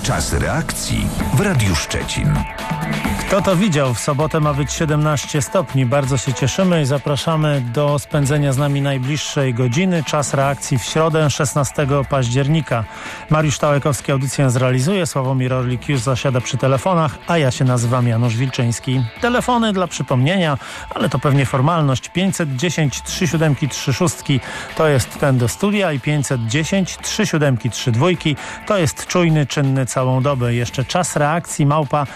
Czas reakcji w Radiu Szczecin. Kto to widział? W sobotę ma być 17 stopni. Bardzo się cieszymy i zapraszamy do spędzenia z nami najbliższej godziny. Czas reakcji w środę 16 października. Mariusz Tałekowski audycję zrealizuje, Sławomir Orlik już zasiada przy telefonach, a ja się nazywam Janusz Wilczyński. Telefony dla przypomnienia, ale to pewnie formalność. 510 3736 to jest ten do studia i 510 3732 to jest czujny, czynny całą dobę. Jeszcze czas reakcji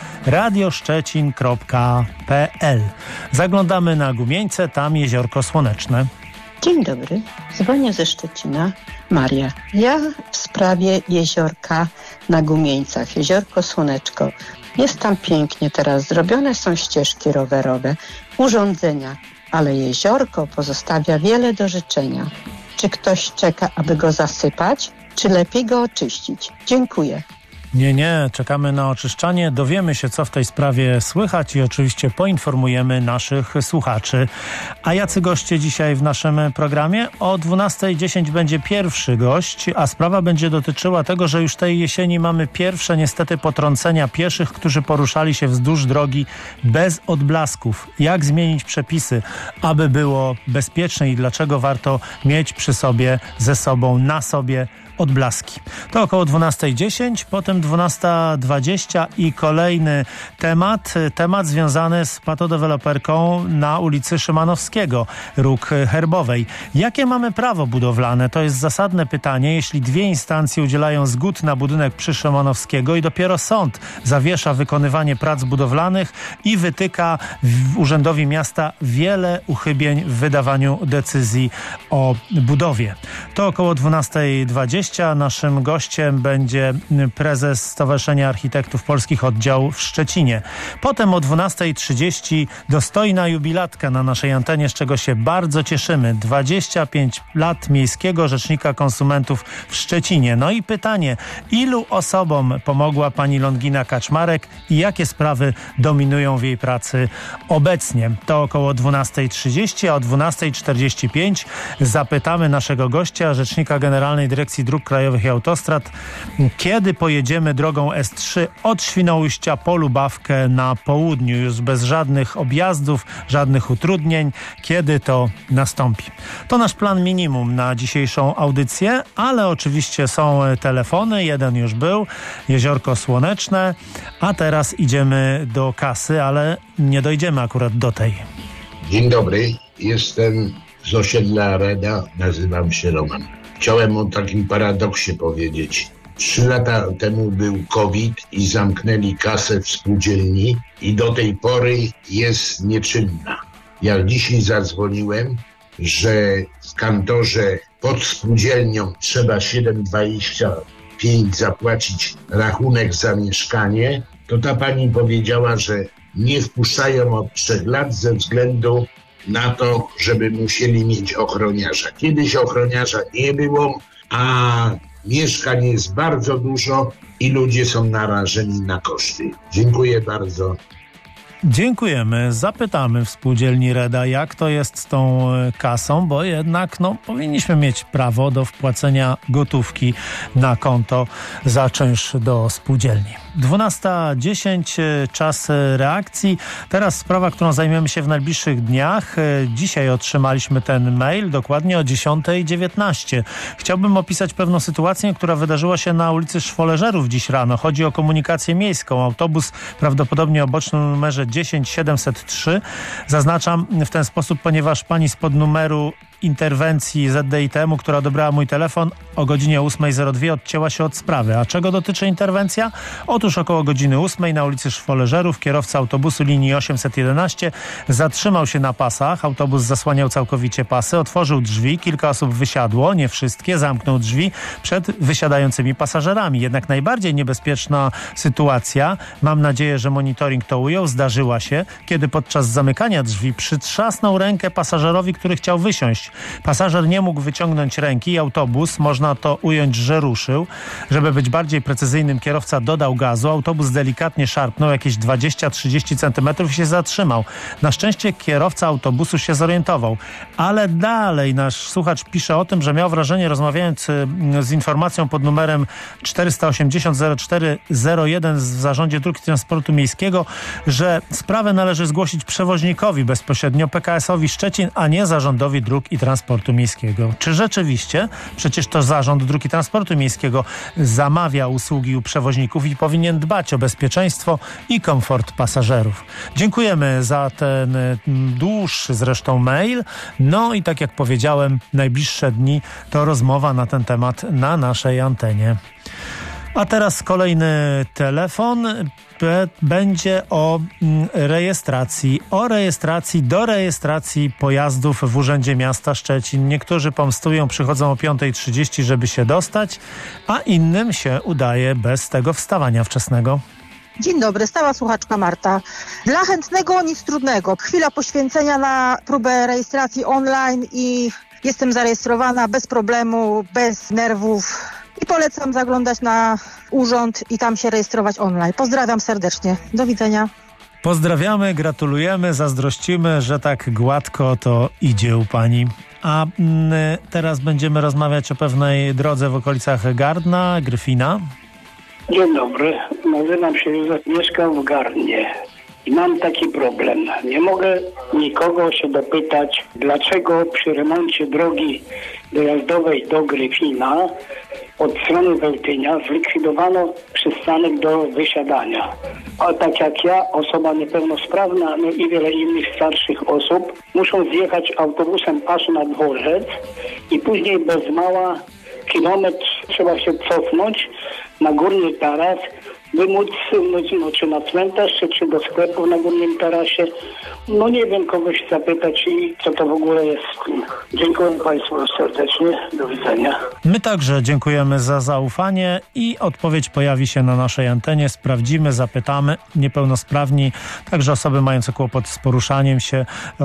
@radioszczecin.pl. Zaglądamy na Gumieńce, tam jeziorko słoneczne. Dzień dobry, dzwonię ze Szczecina, Maria. Ja w sprawie jeziorka na Gumieńcach, jeziorko Słoneczko. Jest tam pięknie teraz, zrobione są ścieżki rowerowe, urządzenia, ale jeziorko pozostawia wiele do życzenia. Czy ktoś czeka, aby go zasypać, czy lepiej go oczyścić? Dziękuję. Nie, czekamy na oczyszczanie, dowiemy się, co w tej sprawie słychać i oczywiście poinformujemy naszych słuchaczy. A jacy goście dzisiaj w naszym programie? O 12:10 będzie pierwszy gość, a sprawa będzie dotyczyła tego, że już tej jesieni mamy pierwsze niestety potrącenia pieszych, którzy poruszali się wzdłuż drogi bez odblasków. Jak zmienić przepisy, aby było bezpiecznie i dlaczego warto mieć przy sobie, ze sobą, na sobie odblaski. To około 12:10, potem 12:20 i kolejny temat związany z patodeweloperką na ulicy Szymanowskiego, róg Herbowej. Jakie mamy prawo budowlane? To jest zasadne pytanie, jeśli dwie instancje udzielają zgód na budynek przy Szymanowskiego i dopiero sąd zawiesza wykonywanie prac budowlanych i wytyka urzędowi miasta wiele uchybień w wydawaniu decyzji o budowie. To około 12:20. Naszym gościem będzie prezes Stowarzyszenia Architektów Polskich Oddział w Szczecinie. Potem o 12:30 dostojna jubilatka na naszej antenie, z czego się bardzo cieszymy. 25 lat Miejskiego Rzecznika Konsumentów w Szczecinie. No i pytanie, ilu osobom pomogła pani Longina Kaczmarek i jakie sprawy dominują w jej pracy obecnie? To około 12:30, a o 12:45 zapytamy naszego gościa, Rzecznika Generalnej Dyrekcji Dróg Krajowych i Autostrad, kiedy pojedziemy drogą S3 od Świnoujścia po Lubawkę na południu, już bez żadnych objazdów, żadnych utrudnień, kiedy to nastąpi. To nasz plan minimum na dzisiejszą audycję, ale oczywiście są telefony, jeden już był, jeziorko Słoneczne, a teraz idziemy do kasy, ale nie dojdziemy akurat do tej. Dzień dobry, jestem z osiedla Reda, nazywam się Roman. Chciałem o takim paradoksie powiedzieć. 3 lata temu był COVID i zamknęli kasę w spółdzielni i do tej pory jest nieczynna. Jak dzisiaj zadzwoniłem, że w kantorze pod spółdzielnią trzeba 7,25 zapłacić rachunek za mieszkanie, to ta pani powiedziała, że nie wpuszczają od 3 lat ze względu na to, żeby musieli mieć ochroniarza. Kiedyś ochroniarza nie było, a mieszkań jest bardzo dużo i ludzie są narażeni na koszty. Dziękuję bardzo. Dziękujemy. Zapytamy w spółdzielni Reda, jak to jest z tą kasą, bo jednak powinniśmy mieć prawo do wpłacenia gotówki na konto za czynsz do spółdzielni. 12:10, czas reakcji. Teraz sprawa, którą zajmiemy się w najbliższych dniach. Dzisiaj otrzymaliśmy ten mail, dokładnie o 10:19. Chciałbym opisać pewną sytuację, która wydarzyła się na ulicy Szwoleżerów dziś rano. Chodzi o komunikację miejską. Autobus prawdopodobnie o bocznym numerze 10703. Zaznaczam w ten sposób, ponieważ pani spod numeru interwencji ZDITM-u, która odebrała mój telefon o godzinie 8:02 odcięła się od sprawy. A czego dotyczy interwencja? Otóż około godziny 8 na ulicy Szwoleżerów kierowca autobusu linii 811 zatrzymał się na pasach. Autobus zasłaniał całkowicie pasy, otworzył drzwi, kilka osób wysiadło, nie wszystkie, zamknął drzwi przed wysiadającymi pasażerami. Jednak najbardziej niebezpieczna sytuacja, mam nadzieję, że monitoring to ujął, zdarzyła się, kiedy podczas zamykania drzwi przytrzasnął rękę pasażerowi, który chciał wysiąść. zatrzymać. Pasażer nie mógł wyciągnąć ręki i autobus, można to ująć, że ruszył. Żeby być bardziej precyzyjnym, kierowca dodał gazu, autobus delikatnie szarpnął jakieś 20-30 cm i się zatrzymał. Na szczęście kierowca autobusu się zorientował, ale dalej nasz słuchacz pisze o tym, że miał wrażenie, rozmawiając z informacją pod numerem 480 0401 w Zarządzie Dróg i Transportu Miejskiego, że sprawę należy zgłosić przewoźnikowi bezpośrednio, PKS-owi Szczecin, a nie Zarządowi Dróg i Transportu Miejskiego. Czy rzeczywiście? Przecież to Zarząd Dróg i Transportu Miejskiego zamawia usługi u przewoźników i powinien dbać o bezpieczeństwo i komfort pasażerów. Dziękujemy za ten dłuższy zresztą mail. No i tak jak powiedziałem, najbliższe dni to rozmowa na ten temat na naszej antenie. A teraz kolejny telefon. Będzie o rejestracji. O rejestracji, do rejestracji pojazdów w Urzędzie Miasta Szczecin. Niektórzy pomstują, przychodzą o 5:30, żeby się dostać, a innym się udaje bez tego wstawania wczesnego. Dzień dobry, stała słuchaczka Marta. Dla chętnego nic trudnego. Chwila poświęcenia na próbę rejestracji online i jestem zarejestrowana bez problemu, bez nerwów. I polecam zaglądać na urząd i tam się rejestrować online. Pozdrawiam serdecznie. Do widzenia. Pozdrawiamy, gratulujemy, zazdrościmy, że tak gładko to idzie u pani. A teraz będziemy rozmawiać o pewnej drodze w okolicach Gardna, Gryfina. Dzień dobry, nazywam się Józef, mieszkam w Gardnie i mam taki problem. Nie mogę nikogo się dopytać, dlaczego przy remoncie drogi dojazdowej do Gryfina od strony Wełtynia zlikwidowano przystanek do wysiadania. A tak jak ja, osoba niepełnosprawna, no i wiele innych starszych osób, muszą zjechać autobusem aż na dworzec i później bez mała kilometr trzeba się cofnąć na Górny Taras, by móc, czy na cmentarz, czy do sklepu na Górnym Tarasie. No nie wiem, kogoś zapytać i co to w ogóle jest. Dziękuję Państwu serdecznie. Do widzenia. My także dziękujemy za zaufanie i odpowiedź pojawi się na naszej antenie. Sprawdzimy, zapytamy. Niepełnosprawni, także osoby mające kłopot z poruszaniem się,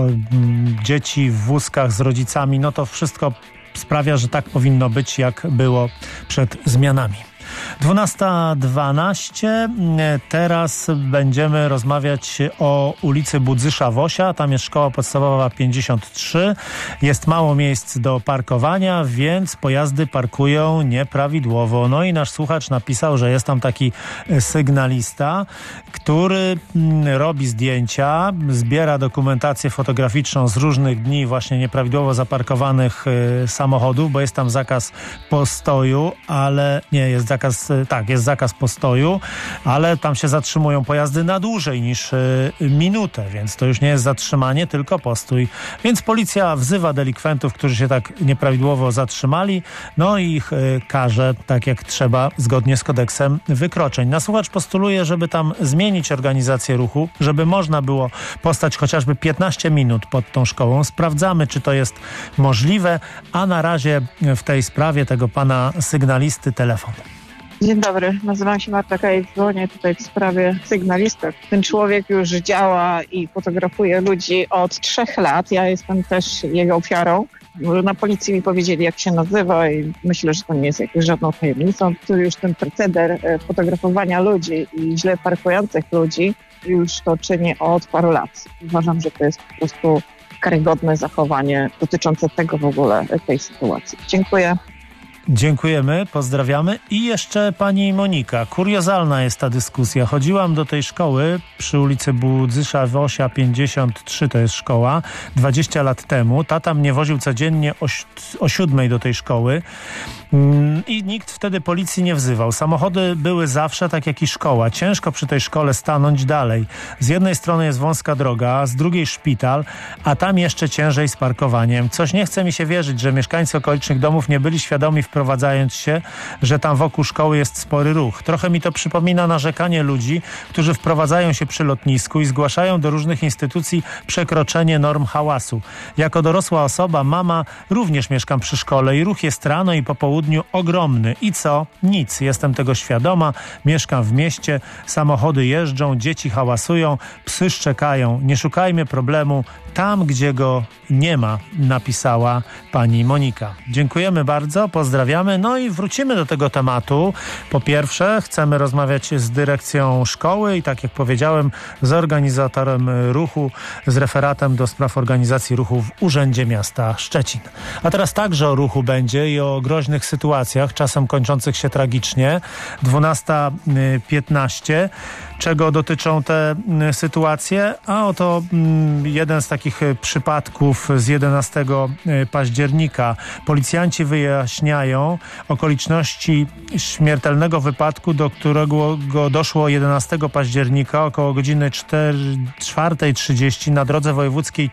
dzieci w wózkach z rodzicami, no to wszystko sprawia, że tak powinno być, jak było przed zmianami. 12:12. Teraz będziemy rozmawiać o ulicy Budzysza-Wosia. Tam jest szkoła podstawowa 53. Jest mało miejsc do parkowania, więc pojazdy parkują nieprawidłowo. No i nasz słuchacz napisał, że jest tam taki sygnalista, który robi zdjęcia, zbiera dokumentację fotograficzną z różnych dni właśnie nieprawidłowo zaparkowanych samochodów, bo jest tam zakaz postoju, ale nie, jest zakaz postoju, ale tam się zatrzymują pojazdy na dłużej niż minutę, więc to już nie jest zatrzymanie, tylko postój. Więc policja wzywa delikwentów, którzy się tak nieprawidłowo zatrzymali, no i ich karze tak jak trzeba, zgodnie z kodeksem wykroczeń. Nasłuchacz postuluje, żeby tam zmienić organizację ruchu, żeby można było postać chociażby 15 minut pod tą szkołą. Sprawdzamy, czy to jest możliwe, a na razie w tej sprawie tego pana sygnalisty telefon. Dzień dobry, nazywam się Marta Kajek, dzwonię tutaj w sprawie sygnalistek. Ten człowiek już działa i fotografuje ludzi od 3 lat. Ja jestem też jego ofiarą. Na policji mi powiedzieli, jak się nazywa i myślę, że to nie jest jakąś żadną tajemnicą. Tu już ten proceder fotografowania ludzi i źle parkujących ludzi już to czyni od paru lat. Uważam, że to jest po prostu karygodne zachowanie dotyczące tego w ogóle, tej sytuacji. Dziękuję. Dziękujemy, pozdrawiamy. I jeszcze pani Monika. Kuriozalna jest ta dyskusja. Chodziłam do tej szkoły przy ulicy Budzysza-Wosia 53, to jest szkoła, 20 lat temu. Tata mnie woził codziennie o 7 do tej szkoły i nikt wtedy policji nie wzywał. Samochody były zawsze tak jak i szkoła. Ciężko przy tej szkole stanąć dalej. Z jednej strony jest wąska droga, z drugiej szpital, a tam jeszcze ciężej z parkowaniem. Coś nie chce mi się wierzyć, że mieszkańcy okolicznych domów nie byli świadomi wprost wprowadzając się, że tam wokół szkoły jest spory ruch. Trochę mi to przypomina narzekanie ludzi, którzy wprowadzają się przy lotnisku i zgłaszają do różnych instytucji przekroczenie norm hałasu. Jako dorosła osoba, mama, również mieszkam przy szkole i ruch jest rano i po południu ogromny. I co? Nic. Jestem tego świadoma. Mieszkam w mieście, samochody jeżdżą, dzieci hałasują, psy szczekają. Nie szukajmy problemu tam, gdzie go nie ma, napisała pani Monika. Dziękujemy bardzo, pozdrawiamy. No i wrócimy do tego tematu. Po pierwsze, chcemy rozmawiać z dyrekcją szkoły i tak jak powiedziałem, z organizatorem ruchu, z referatem do spraw organizacji ruchu w Urzędzie Miasta Szczecin. A teraz także o ruchu będzie i o groźnych sytuacjach, czasem kończących się tragicznie. 12:15. Czego dotyczą te sytuacje? A oto jeden z takich przypadków z 11 października. Policjanci wyjaśniają okoliczności śmiertelnego wypadku, do którego doszło 11 października około godziny 4:30 na drodze wojewódzkiej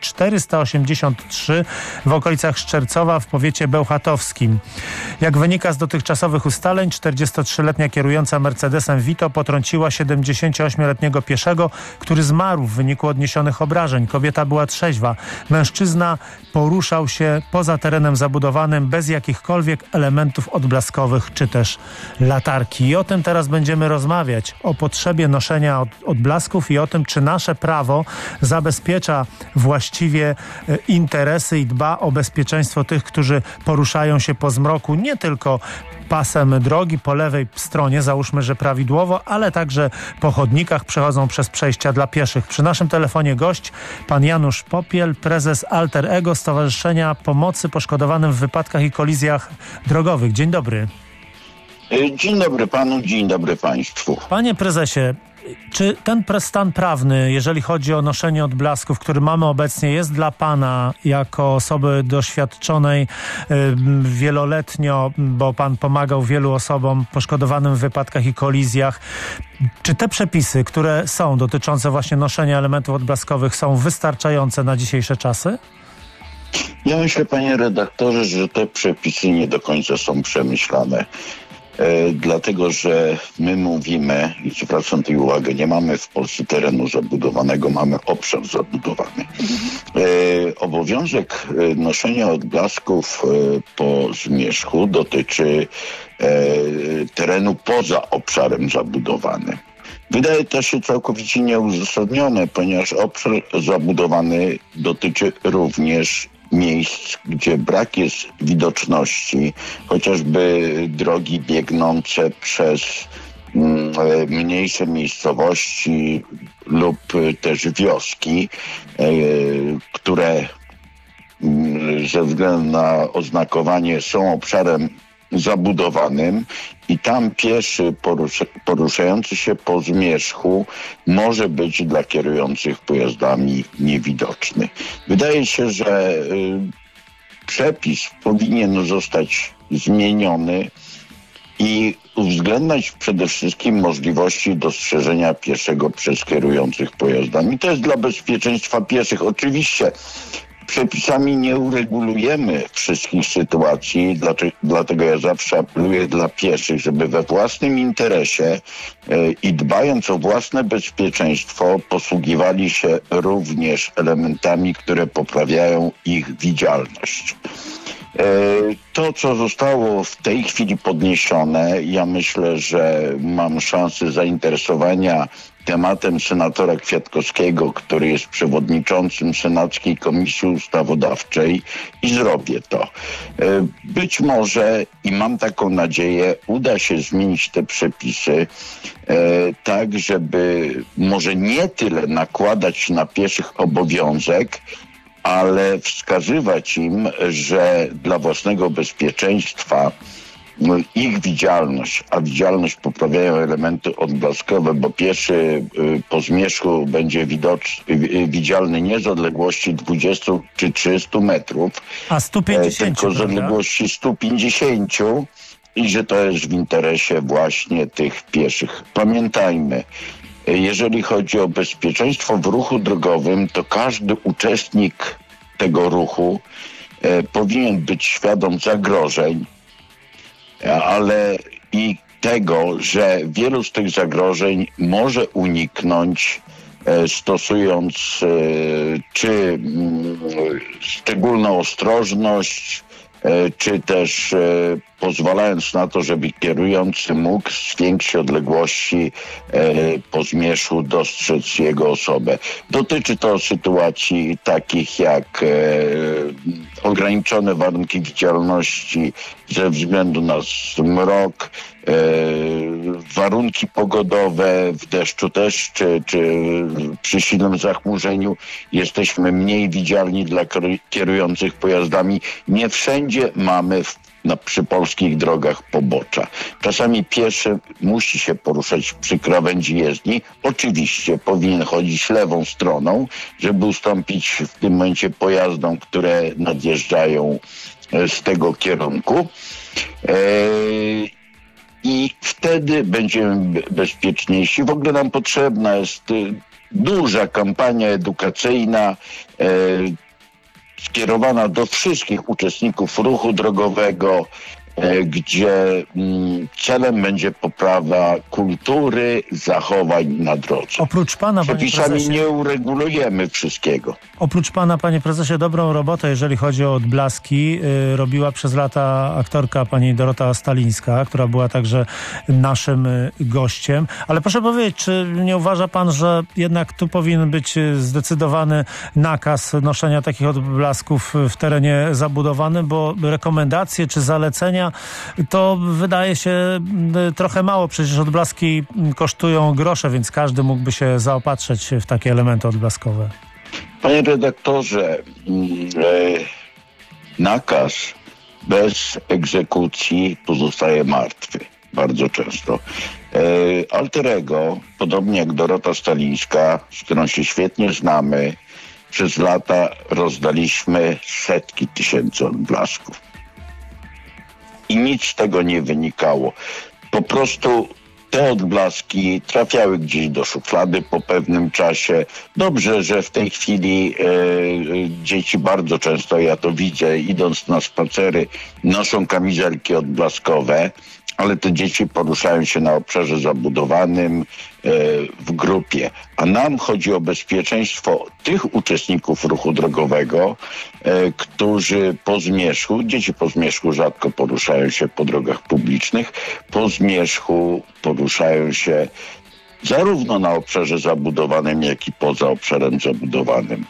483 w okolicach Szczercowa w powiecie bełchatowskim. Jak wynika z dotychczasowych ustaleń, 43-letnia kierująca Mercedesem Vito potrąciła 78-letniego pieszego, który zmarł w wyniku odniesionych obrażeń. Kobieta była trzeźwa. Mężczyzna poruszał się poza terenem zabudowanym bez jakichkolwiek elementów odblaskowych czy też latarki. I o tym teraz będziemy rozmawiać. O potrzebie noszenia odblasków i o tym, czy nasze prawo zabezpiecza właściwie interesy i dba o bezpieczeństwo tych, którzy poruszają się po zmroku, nie tylko pasem drogi po lewej stronie, załóżmy, że prawidłowo, ale także po chodnikach przechodzą przez przejścia dla pieszych. Przy naszym telefonie gość, pan Janusz Popiel, prezes Alter Ego, Stowarzyszenia Pomocy Poszkodowanym w Wypadkach i Kolizjach Drogowych. Dzień dobry. Dzień dobry panu, dzień dobry państwu. Panie prezesie, czy ten stan prawny, jeżeli chodzi o noszenie odblasków, który mamy obecnie, jest dla pana jako osoby doświadczonej wieloletnio, bo pan pomagał wielu osobom poszkodowanym w wypadkach i kolizjach, czy te przepisy, które są dotyczące właśnie noszenia elementów odblaskowych, są wystarczające na dzisiejsze czasy? Ja myślę, panie redaktorze, że te przepisy nie do końca są przemyślane. Dlatego, że my mówimy, i zwracam tutaj uwagę, nie mamy w Polsce terenu zabudowanego, mamy obszar zabudowany. Obowiązek noszenia odblasków po zmierzchu dotyczy terenu poza obszarem zabudowanym. Wydaje to się całkowicie nieuzasadnione, ponieważ obszar zabudowany dotyczy również miejsc, gdzie brak jest widoczności, chociażby drogi biegnące przez mniejsze miejscowości lub też wioski, które ze względu na oznakowanie są obszarem zabudowanym i tam pieszy poruszający się po zmierzchu może być dla kierujących pojazdami niewidoczny. Wydaje się, że przepis powinien zostać zmieniony i uwzględniać przede wszystkim możliwości dostrzeżenia pieszego przez kierujących pojazdami. To jest dla bezpieczeństwa pieszych. Oczywiście przepisami nie uregulujemy wszystkich sytuacji, dlatego ja zawsze apeluję dla pieszych, żeby we własnym interesie i dbając o własne bezpieczeństwo posługiwali się również elementami, które poprawiają ich widzialność. To, co zostało w tej chwili podniesione, ja myślę, że mam szansę zainteresowania tematem senatora Kwiatkowskiego, który jest przewodniczącym Senackiej Komisji Ustawodawczej i zrobię to. Być może, i mam taką nadzieję, uda się zmienić te przepisy tak, żeby może nie tyle nakładać na pieszych obowiązek, ale wskazywać im, że dla własnego bezpieczeństwa ich widzialność, a widzialność poprawiają elementy odblaskowe, bo pieszy po zmierzchu będzie widzialny nie z odległości 20 czy 30 metrów, a 150, tylko z odległości 150 i że to jest w interesie właśnie tych pieszych. Pamiętajmy, jeżeli chodzi o bezpieczeństwo w ruchu drogowym, to każdy uczestnik tego ruchu powinien być świadom zagrożeń, ale i tego, że wielu z tych zagrożeń może uniknąć stosując czy szczególną ostrożność, czy też pozwalając na to, żeby kierujący mógł z większej odległości po zmierzchu dostrzec jego osobę. Dotyczy to sytuacji takich jak ograniczone warunki widzialności ze względu na zmrok, warunki pogodowe, w deszczu też, czy przy silnym zachmurzeniu jesteśmy mniej widzialni dla kierujących pojazdami. Nie wszędzie mamy przy polskich drogach pobocza. Czasami pieszy musi się poruszać przy krawędzi jezdni. Oczywiście powinien chodzić lewą stroną, żeby ustąpić w tym momencie pojazdom, które nadjeżdżają z tego kierunku. I wtedy będziemy bezpieczniejsi. W ogóle nam potrzebna jest duża kampania edukacyjna, skierowana do wszystkich uczestników ruchu drogowego, gdzie celem będzie poprawa kultury zachowań na drodze. Oprócz pana, przepisami nie uregulujemy wszystkiego. Oprócz pana, panie prezesie, dobrą robotę, jeżeli chodzi o odblaski, robiła przez lata aktorka pani Dorota Stalińska, która była także naszym gościem. Ale proszę powiedzieć, czy nie uważa pan, że jednak tu powinien być zdecydowany nakaz noszenia takich odblasków w terenie zabudowanym, bo rekomendacje czy zalecenia to wydaje się trochę mało. Przecież odblaski kosztują grosze, więc każdy mógłby się zaopatrzyć w takie elementy odblaskowe. Panie redaktorze, nakaz bez egzekucji pozostaje martwy. Bardzo często. Alter ego, podobnie jak Dorota Stalińska, z którą się świetnie znamy, przez lata rozdaliśmy setki tysięcy odblasków. I nic z tego nie wynikało. Po prostu te odblaski trafiały gdzieś do szuflady po pewnym czasie. Dobrze, że w tej chwili dzieci bardzo często, ja to widzę, idąc na spacery, noszą kamizelki odblaskowe, ale te dzieci poruszają się na obszarze zabudowanym w grupie. A nam chodzi o bezpieczeństwo tych uczestników ruchu drogowego, którzy po zmierzchu, dzieci po zmierzchu rzadko poruszają się po drogach publicznych, po zmierzchu poruszają się zarówno na obszarze zabudowanym, jak i poza obszarem zabudowanym.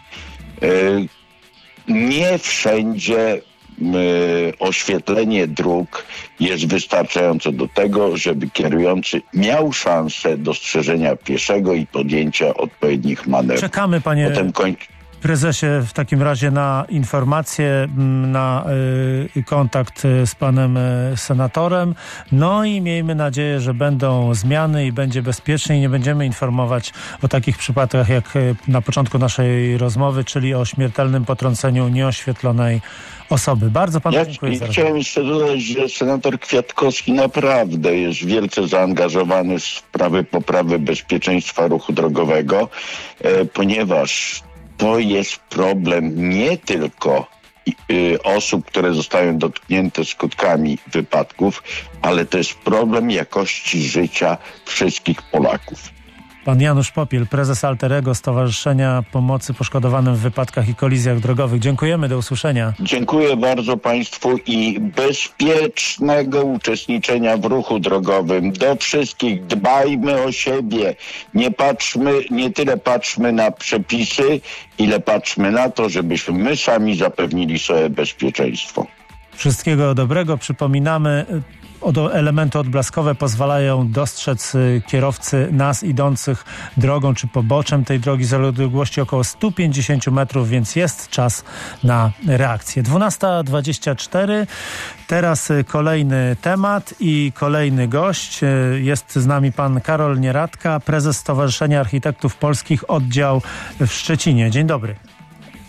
Nie wszędzie oświetlenie dróg jest wystarczające do tego, żeby kierujący miał szansę dostrzeżenia pieszego i podjęcia odpowiednich manewrów. Czekamy, panie prezesie, w takim razie na informacje, na kontakt z panem senatorem. No i miejmy nadzieję, że będą zmiany i będzie bezpiecznie i nie będziemy informować o takich przypadkach jak na początku naszej rozmowy, czyli o śmiertelnym potrąceniu nieoświetlonej osoby. Bardzo panu dziękuję za rozmowę. Chciałem jeszcze dodać, że senator Kwiatkowski naprawdę jest wielce zaangażowany w sprawy poprawy bezpieczeństwa ruchu drogowego, ponieważ to jest problem nie tylko osób, które zostają dotknięte skutkami wypadków, ale to jest problem jakości życia wszystkich Polaków. Pan Janusz Popiel, prezes Alter Ego Stowarzyszenia Pomocy Poszkodowanym w Wypadkach i Kolizjach Drogowych. Dziękujemy, do usłyszenia. Dziękuję bardzo państwu i bezpiecznego uczestniczenia w ruchu drogowym. Do wszystkich dbajmy o siebie. Nie tyle patrzmy na przepisy, ile patrzmy na to, żebyśmy my sami zapewnili sobie bezpieczeństwo. Wszystkiego dobrego. Przypominamy, elementy odblaskowe pozwalają dostrzec kierowcy nas idących drogą czy poboczem tej drogi z odległości około 150 metrów, więc jest czas na reakcję. 12:24. Teraz kolejny temat i kolejny gość. Jest z nami pan Karol Nieradka, prezes Stowarzyszenia Architektów Polskich, oddział w Szczecinie. Dzień dobry.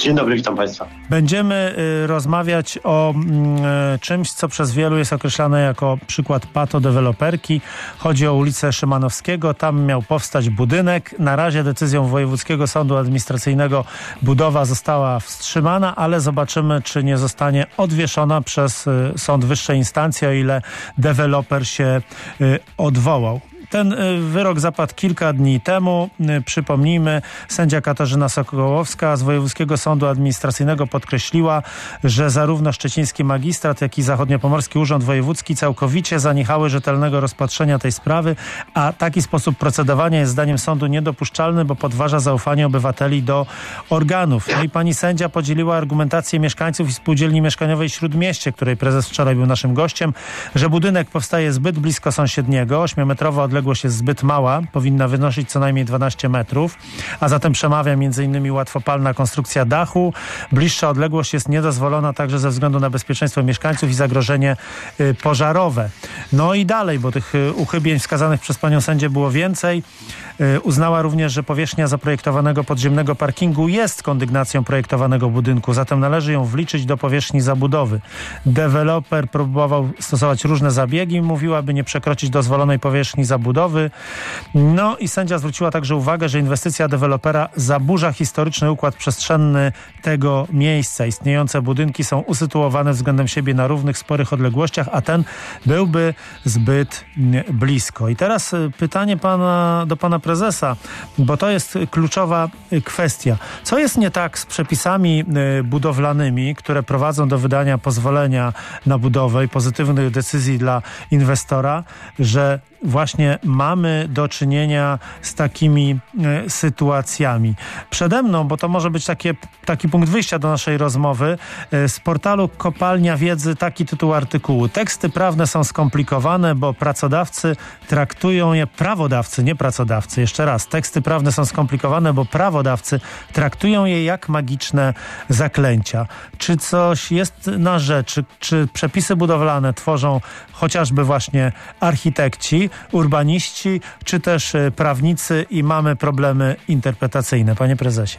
Dzień dobry, witam Państwa. Będziemy rozmawiać o czymś, co przez wielu jest określane jako przykład patodeweloperki. Chodzi o ulicę Szymanowskiego. Tam miał powstać budynek. Na razie decyzją Wojewódzkiego Sądu Administracyjnego budowa została wstrzymana, ale zobaczymy, czy nie zostanie odwieszona przez sąd wyższej instancji, o ile deweloper się odwołał. Ten wyrok zapadł kilka dni temu. Przypomnijmy, sędzia Katarzyna Sokołowska z Wojewódzkiego Sądu Administracyjnego podkreśliła, że zarówno szczeciński magistrat, jak i zachodniopomorski urząd wojewódzki całkowicie zaniechały rzetelnego rozpatrzenia tej sprawy, a taki sposób procedowania jest zdaniem sądu niedopuszczalny, bo podważa zaufanie obywateli do organów. No i pani sędzia podzieliła argumentację mieszkańców i spółdzielni mieszkaniowej Śródmieście, której prezes wczoraj był naszym gościem, że budynek powstaje zbyt blisko sąsiedniego, 8-metrowa odległość jest zbyt mała, powinna wynosić co najmniej 12 metrów, a zatem przemawia m.in. łatwopalna konstrukcja dachu. Bliższa odległość jest niedozwolona także ze względu na bezpieczeństwo mieszkańców i zagrożenie pożarowe. No i dalej, bo tych uchybień wskazanych przez panią sędzię było więcej. Uznała również, że powierzchnia zaprojektowanego podziemnego parkingu jest kondygnacją projektowanego budynku, zatem należy ją wliczyć do powierzchni zabudowy. Deweloper próbował stosować różne zabiegi, mówiła, by nie przekroczyć dozwolonej powierzchni zabudowy. No i sędzia zwróciła także uwagę, że inwestycja dewelopera zaburza historyczny układ przestrzenny tego miejsca. Istniejące budynki są usytuowane względem siebie na równych, sporych odległościach, a ten byłby zbyt blisko. I teraz pytanie do pana prezesa, bo to jest kluczowa kwestia. Co jest nie tak z przepisami budowlanymi, które prowadzą do wydania pozwolenia na budowę i pozytywnych decyzji dla inwestora, że właśnie mamy do czynienia z takimi sytuacjami. Przede mną, bo to może być taki punkt wyjścia do naszej rozmowy, z portalu Kopalnia Wiedzy taki tytuł artykułu. Teksty prawne są skomplikowane, bo pracodawcy traktują je, prawodawcy, nie pracodawcy, jeszcze raz, teksty prawne są skomplikowane, bo prawodawcy traktują je jak magiczne zaklęcia. Czy coś jest na rzeczy? Czy przepisy budowlane tworzą chociażby właśnie architekci, urbaniści, czy też prawnicy i mamy problemy interpretacyjne? Panie prezesie.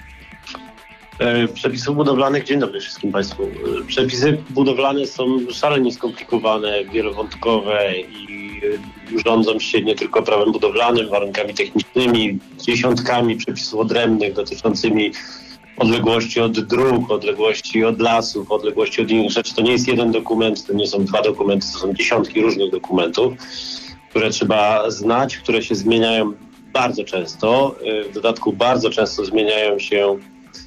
Przepisów budowlanych, dzień dobry wszystkim Państwu. Przepisy budowlane są szalenie skomplikowane, wielowątkowe i rządzą się nie tylko prawem budowlanym, warunkami technicznymi, dziesiątkami przepisów odrębnych dotyczącymi odległości od dróg, odległości od lasów, odległości od innych rzeczy. To nie jest jeden dokument, to nie są dwa dokumenty, to są dziesiątki różnych dokumentów, które trzeba znać, które się zmieniają bardzo często. W dodatku bardzo często zmieniają się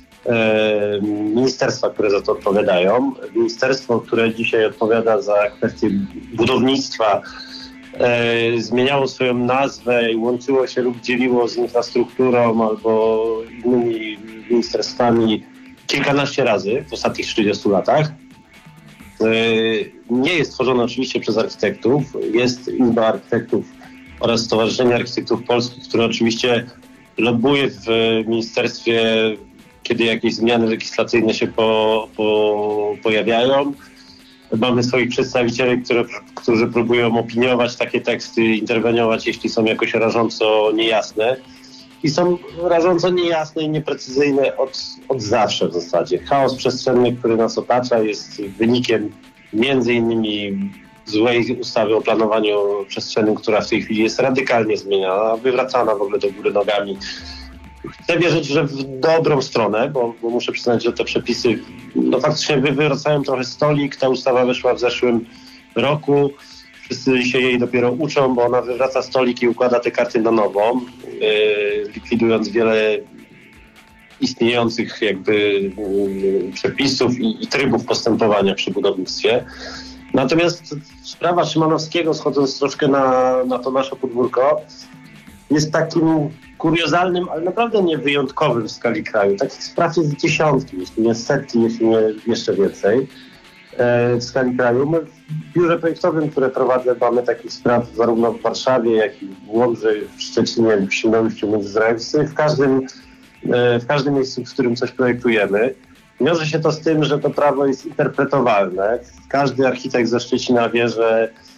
ministerstwa, które za to odpowiadają. Ministerstwo, które dzisiaj odpowiada za kwestie budownictwa, zmieniało swoją nazwę i łączyło się lub dzieliło z infrastrukturą albo innymi ministerstwami kilkanaście razy w ostatnich 30 latach. Nie jest tworzone oczywiście przez architektów. Jest Izba Architektów oraz Stowarzyszenie Architektów Polskich, które oczywiście lobbuje w ministerstwie, kiedy jakieś zmiany legislacyjne się pojawiają. Mamy swoich przedstawicieli, którzy próbują opiniować takie teksty, interweniować, jeśli są jakoś rażąco niejasne. I są rażąco niejasne i nieprecyzyjne od zawsze w zasadzie. Chaos przestrzenny, który nas otacza, jest wynikiem między innymi złej ustawy o planowaniu przestrzennym, która w tej chwili jest radykalnie zmieniana, wywracana w ogóle do góry nogami. Chcę wierzyć, że w dobrą stronę, bo muszę przyznać, że te przepisy faktycznie wywracają trochę stolik. Ta ustawa weszła w zeszłym roku. Wszyscy się jej dopiero uczą, bo ona wywraca stolik i układa te karty na nowo, likwidując wiele istniejących przepisów i trybów postępowania przy budownictwie. Natomiast sprawa Szymanowskiego, schodząc troszkę na to nasze podwórko, jest takim kuriozalnym, ale naprawdę nie wyjątkowym w skali kraju. Takich spraw jest dziesiątki, jeśli nie setki, jeśli nie jeszcze więcej w skali kraju. My w biurze projektowym, które prowadzę, mamy takich spraw zarówno w Warszawie, jak i w Łomży, w Szczecinie, w Świnoujściu Międzyzdrojowskim, w każdym miejscu, w którym coś projektujemy. Wiąże się to z tym, że to prawo jest interpretowalne. Każdy architekt ze Szczecina wie, że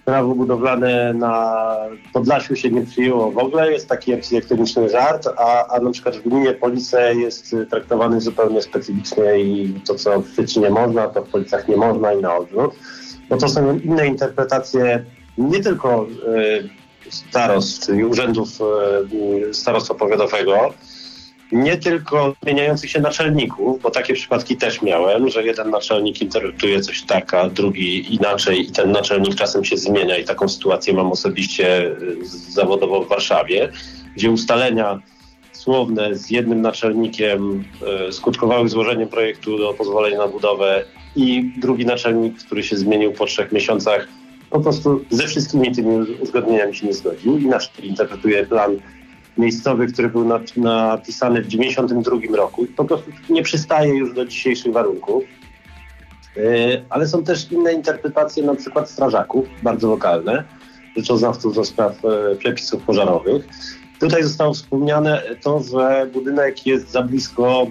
prawo budowlane na Podlasiu się nie przyjęło w ogóle, jest taki architektoniczny żart, a na przykład w gminie Police jest traktowany zupełnie specyficznie i to, co w Szczecinie można, to w Policach nie można i na odwrót. Bo to są inne interpretacje nie tylko starostw, czyli urzędów starostwa powiatowego, nie tylko zmieniających się naczelników, bo takie przypadki też miałem, że jeden naczelnik interpretuje coś tak, a drugi inaczej i ten naczelnik czasem się zmienia i taką sytuację mam osobiście zawodowo w Warszawie, gdzie ustalenia słowne z jednym naczelnikiem skutkowały złożeniem projektu do pozwolenia na budowę i drugi naczelnik, który się zmienił po 3 miesiącach, po prostu ze wszystkimi tymi uzgodnieniami się nie zgodził. Inaczej interpretuje plan miejscowy, który był napisany w 1992 roku i po prostu nie przystaje już do dzisiejszych warunków. Ale są też inne interpretacje, na przykład strażaków, bardzo lokalne, rzeczoznawców do spraw przepisów pożarowych. Tutaj zostało wspomniane to, że budynek jest za blisko...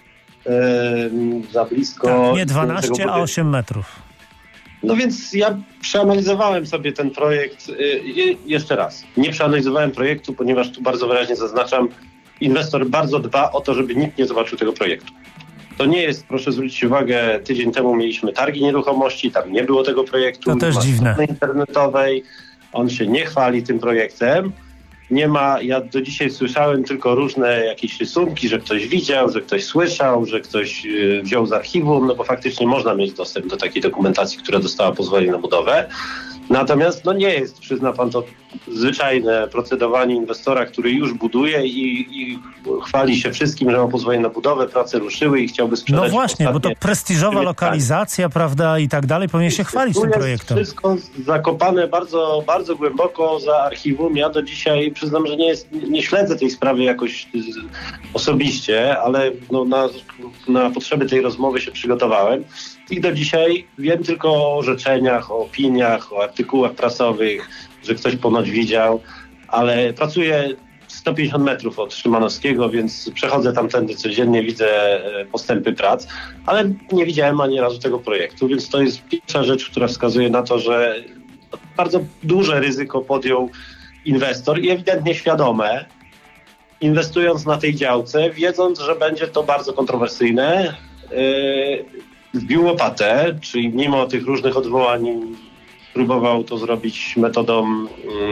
Tak, nie 12, a 8 metrów. No więc ja przeanalizowałem sobie ten projekt jeszcze raz. Nie przeanalizowałem projektu, ponieważ tu bardzo wyraźnie zaznaczam, inwestor bardzo dba o to, żeby nikt nie zobaczył tego projektu. To nie jest, proszę zwrócić uwagę, tydzień temu mieliśmy targi nieruchomości, tam nie było tego projektu. To też dziwne. Na internetowej, on się nie chwali tym projektem. Nie ma, ja do dzisiaj słyszałem tylko różne jakieś rysunki, że ktoś widział, że ktoś słyszał, że ktoś wziął z archiwum, no bo faktycznie można mieć dostęp do takiej dokumentacji, która dostała pozwolenie na budowę. Natomiast no nie jest, przyzna pan to, zwyczajne procedowanie inwestora, który już buduje i chwali się wszystkim, że ma pozwolenie na budowę, prace ruszyły i chciałby sprzedać. No właśnie, bo to prestiżowa lokalizacja, prawda, i tak dalej, powinien się chwalić tym projektem. Wszystko zakopane bardzo, bardzo głęboko za archiwum. Ja do dzisiaj przyznam, że nie śledzę tej sprawy jakoś osobiście, ale no na potrzeby tej rozmowy się przygotowałem. I do dzisiaj wiem tylko o orzeczeniach, o opiniach, o artykułach prasowych, że ktoś ponoć widział, ale pracuję 150 metrów od Szymanowskiego, więc przechodzę tamtędy codziennie, widzę postępy prac, ale nie widziałem ani razu tego projektu, więc to jest pierwsza rzecz, która wskazuje na to, że bardzo duże ryzyko podjął inwestor i ewidentnie świadome, inwestując na tej działce, wiedząc, że będzie to bardzo kontrowersyjne, wbił łopatę, czyli mimo tych różnych odwołań próbował to zrobić metodą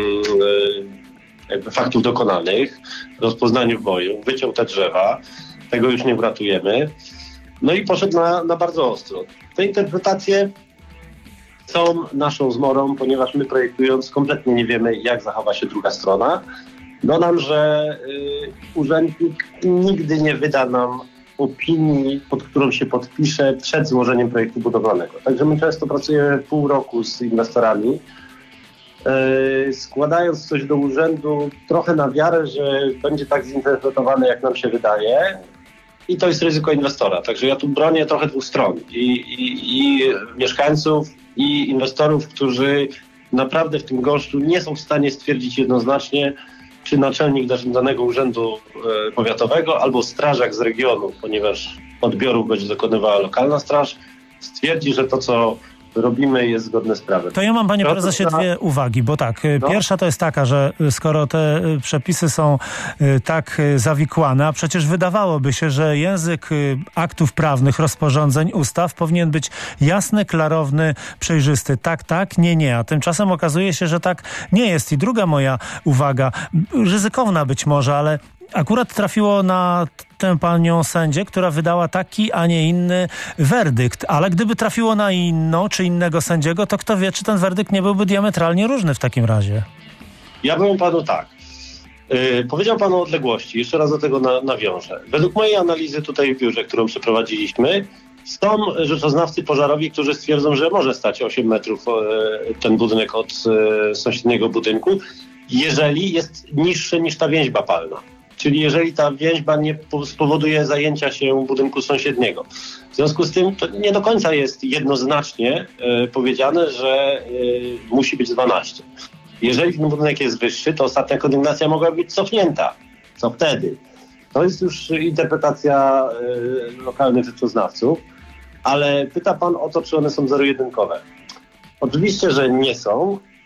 jakby faktów dokonanych, rozpoznaniu w boju, wyciął te drzewa, tego już nie uratujemy. No i poszedł na bardzo ostro. Te interpretacje są naszą zmorą, ponieważ my projektując kompletnie nie wiemy, jak zachowa się druga strona. Dodam, że urzędnik nigdy nie wyda nam opinii, pod którą się podpisze przed złożeniem projektu budowlanego. Także my często pracujemy pół roku z inwestorami, składając coś do urzędu trochę na wiarę, że będzie tak zinterpretowane, jak nam się wydaje. I to jest ryzyko inwestora. Także ja tu bronię trochę dwóch stron. I mieszkańców, i inwestorów, którzy naprawdę w tym gąszczu nie są w stanie stwierdzić jednoznacznie, czy naczelnik danego urzędu powiatowego albo strażak z regionu, ponieważ odbioru będzie dokonywała lokalna straż, stwierdzi, że to, co robimy, jest zgodne z prawem. To ja mam, panie prezesie, dwie uwagi, bo tak, pierwsza to jest taka, że skoro te przepisy są tak zawikłane, a przecież wydawałoby się, że język aktów prawnych, rozporządzeń, ustaw powinien być jasny, klarowny, przejrzysty. Tak, tak, nie, nie. A tymczasem okazuje się, że tak nie jest. I druga moja uwaga, ryzykowna być może, ale akurat trafiło na tę panią sędzię, która wydała taki, a nie inny werdykt. Ale gdyby trafiło na inną czy innego sędziego, to kto wie, czy ten werdykt nie byłby diametralnie różny w takim razie. Ja powiem panu tak. Powiedział pan o odległości. Jeszcze raz do tego nawiążę. Według mojej analizy tutaj w biurze, którą przeprowadziliśmy, są rzeczoznawcy pożarowi, którzy stwierdzą, że może stać 8 metrów ten budynek od sąsiedniego budynku, jeżeli jest niższy niż ta więźba palna. Czyli jeżeli ta więźba nie spowoduje zajęcia się budynku sąsiedniego. W związku z tym to nie do końca jest jednoznacznie powiedziane, że musi być 12. Jeżeli ten budynek jest wyższy, to ostatnia kondygnacja mogła być cofnięta. Co wtedy? To jest już interpretacja lokalnych rzeczoznawców, ale pyta pan o to, czy one są zero-jedynkowe. Oczywiście, że nie są,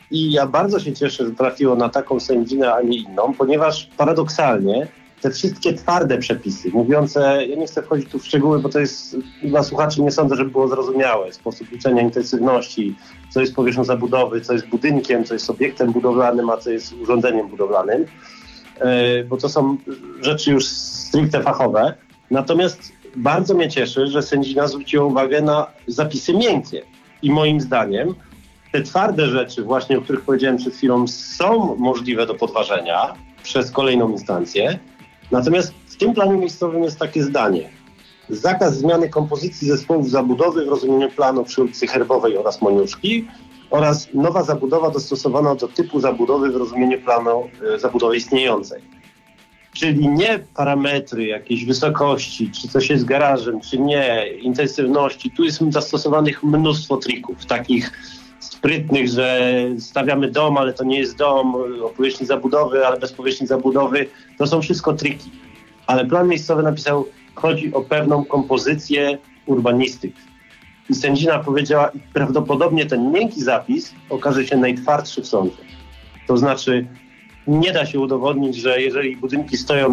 I ja bardzo się cieszę, że trafiło na taką sędzinę, a nie inną, ponieważ paradoksalnie te wszystkie twarde przepisy, mówiące, ja nie chcę wchodzić tu w szczegóły, bo to jest dla słuchaczy, nie sądzę, żeby było zrozumiałe, sposób liczenia intensywności, co jest powierzchnią zabudowy, co jest budynkiem, co jest obiektem budowlanym, a co jest urządzeniem budowlanym, bo to są rzeczy już stricte fachowe. Natomiast bardzo mnie cieszy, że sędzina zwróciła uwagę na zapisy miękkie. I moim zdaniem te twarde rzeczy, właśnie o których powiedziałem przed chwilą, są możliwe do podważenia przez kolejną instancję. Natomiast w tym planie miejscowym jest takie zdanie. Zakaz zmiany kompozycji zespołów zabudowy w rozumieniu planu przy ulicy Herbowej oraz Moniuszki oraz nowa zabudowa dostosowana do typu zabudowy w rozumieniu planu zabudowy istniejącej. Czyli nie parametry jakiejś wysokości, czy coś jest garażem, czy nie, intensywności. Tu jest zastosowanych mnóstwo trików, takich sprytnych, że stawiamy dom, ale to nie jest dom, o powierzchni zabudowy, ale bez powierzchni zabudowy. To są wszystko triki. Ale plan miejscowy napisał, chodzi o pewną kompozycję urbanistyki. I sędzina powiedziała, i prawdopodobnie ten miękki zapis okaże się najtwardszy w sądzie. To znaczy, nie da się udowodnić, że jeżeli budynki stoją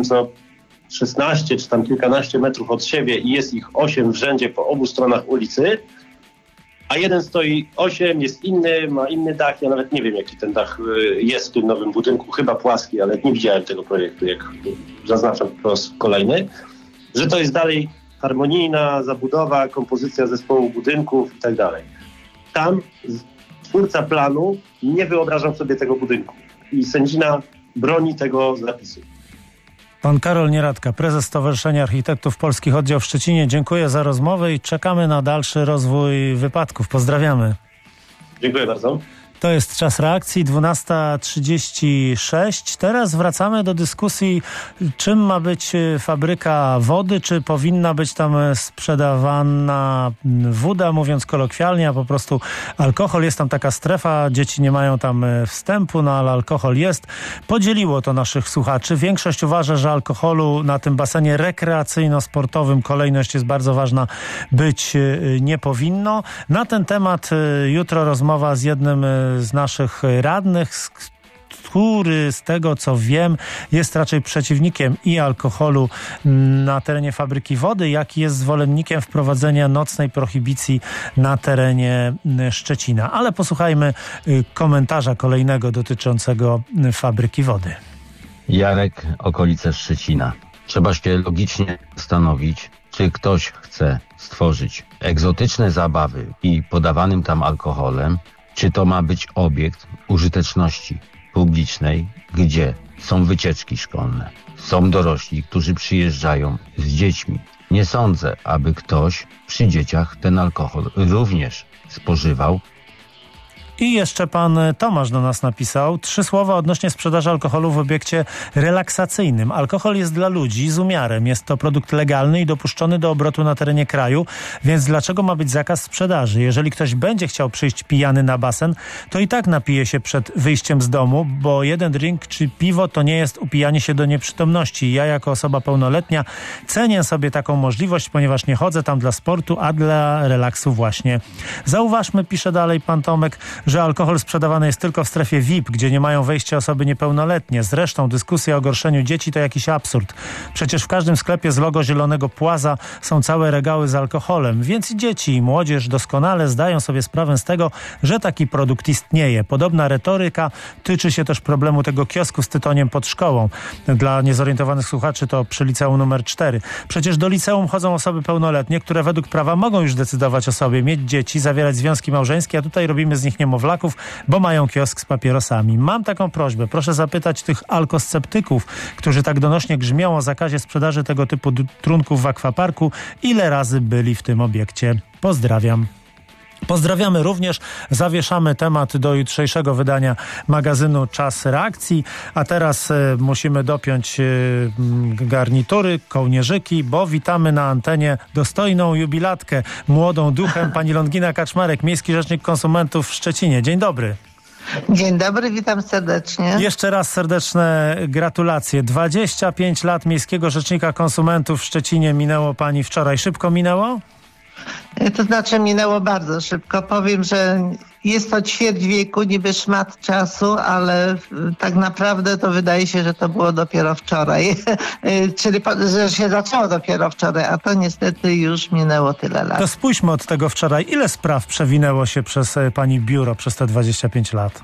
16 czy tam kilkanaście metrów od siebie i jest ich 8 w rzędzie po obu stronach ulicy, a jeden stoi 8, jest inny, ma inny dach. Ja nawet nie wiem, jaki ten dach jest w tym nowym budynku, chyba płaski, ale nie widziałem tego projektu, jak zaznaczam po raz kolejny, że to jest dalej harmonijna zabudowa, kompozycja zespołu budynków i tak dalej. Tam twórca planu nie wyobrażał sobie tego budynku i sędzina broni tego zapisu. Pan Karol Nieradka, prezes Stowarzyszenia Architektów Polskich Oddział w Szczecinie. Dziękuję za rozmowę i czekamy na dalszy rozwój wypadków. Pozdrawiamy. Dziękuję bardzo. To jest czas reakcji, 12:36. Teraz wracamy do dyskusji, czym ma być fabryka wody, czy powinna być tam sprzedawana woda, mówiąc kolokwialnie, a po prostu alkohol. Jest tam taka strefa, dzieci nie mają tam wstępu, no ale alkohol jest. Podzieliło to naszych słuchaczy. Większość uważa, że alkoholu na tym basenie rekreacyjno-sportowym, kolejność jest bardzo ważna, być nie powinno. Na ten temat jutro rozmowa z jednym z naszych radnych, który z tego co wiem jest raczej przeciwnikiem i alkoholu na terenie fabryki wody, jak i jest zwolennikiem wprowadzenia nocnej prohibicji na terenie Szczecina. Ale posłuchajmy komentarza kolejnego dotyczącego fabryki wody. Jarek, okolice Szczecina. Trzeba się logicznie zastanowić, czy ktoś chce stworzyć egzotyczne zabawy i podawanym tam alkoholem, czy to ma być obiekt użyteczności publicznej, gdzie są wycieczki szkolne, są dorośli, którzy przyjeżdżają z dziećmi. Nie sądzę, aby ktoś przy dzieciach ten alkohol również spożywał. I jeszcze pan Tomasz do nas napisał 3 słowa odnośnie sprzedaży alkoholu w obiekcie relaksacyjnym. Alkohol jest dla ludzi z umiarem. Jest to produkt legalny i dopuszczony do obrotu na terenie kraju, więc dlaczego ma być zakaz sprzedaży? Jeżeli ktoś będzie chciał przyjść pijany na basen, to i tak napije się przed wyjściem z domu, bo jeden drink czy piwo to nie jest upijanie się do nieprzytomności. Ja jako osoba pełnoletnia cenię sobie taką możliwość, ponieważ nie chodzę tam dla sportu, a dla relaksu właśnie. Zauważmy, pisze dalej pan Tomek, że alkohol sprzedawany jest tylko w strefie VIP, gdzie nie mają wejścia osoby niepełnoletnie. Zresztą dyskusja o gorszeniu dzieci to jakiś absurd. Przecież w każdym sklepie z logo Zielonego Płaza są całe regały z alkoholem, więc i dzieci i młodzież doskonale zdają sobie sprawę z tego, że taki produkt istnieje. Podobna retoryka tyczy się też problemu tego kiosku z tytoniem pod szkołą. Dla niezorientowanych słuchaczy to przy liceum numer 4. Przecież do liceum chodzą osoby pełnoletnie, które według prawa mogą już decydować o sobie, mieć dzieci, zawierać związki małżeńskie, a tutaj robimy z nich niemowlaków, bo mają kiosk z papierosami. Mam taką prośbę. Proszę zapytać tych alkosceptyków, którzy tak donośnie grzmią o zakazie sprzedaży tego typu trunków w akwaparku, ile razy byli w tym obiekcie. Pozdrawiam. Pozdrawiamy również, zawieszamy temat do jutrzejszego wydania magazynu Czas Reakcji, a teraz musimy dopiąć garnitury, kołnierzyki, bo witamy na antenie dostojną jubilatkę, młodą duchem, pani Longina Kaczmarek, Miejski Rzecznik Konsumentów w Szczecinie. Dzień dobry. Dzień dobry, witam serdecznie. Jeszcze raz serdeczne gratulacje. 25 lat Miejskiego Rzecznika Konsumentów w Szczecinie minęło pani wczoraj. Szybko minęło? To znaczy minęło bardzo szybko. Powiem, że jest to ćwierć wieku, niby szmat czasu, ale tak naprawdę to wydaje się, że to było dopiero wczoraj. Czyli że się zaczęło dopiero wczoraj, a to niestety już minęło tyle lat. To spójrzmy od tego wczoraj. Ile spraw przewinęło się przez pani biuro przez te 25 lat?